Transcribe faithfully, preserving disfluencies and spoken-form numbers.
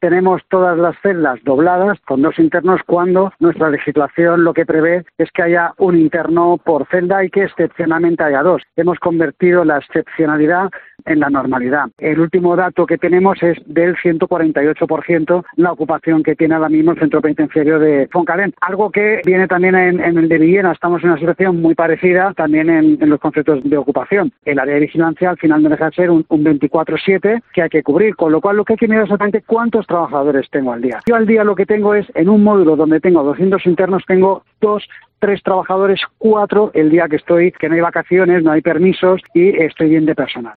tenemos todas las celdas dobladas con dos internos cuando nuestra legislación lo que prevé es que haya un interno por celda y que excepcionalmente haya dos. Hemos convertido la excepcionalidad en la normalidad. El último dato que tenemos es del ciento cuarenta y ocho por ciento la ocupación que tiene ahora mismo el centro penitenciario de Foncalén. Algo que viene también en, en el de Villena. Estamos en una situación muy parecida también en, en los conceptos de ocupación. El área de vigilancia al final no deja de ser un, un veinticuatro siete que hay que cubrir, con lo cual lo que hay que mirar exactamente cuántos trabajadores tengo al día. Yo al día lo que tengo es, en un módulo donde tengo doscientos internos, tengo dos, tres trabajadores, cuatro el día que estoy, que no hay vacaciones, no hay permisos y estoy bien de personal.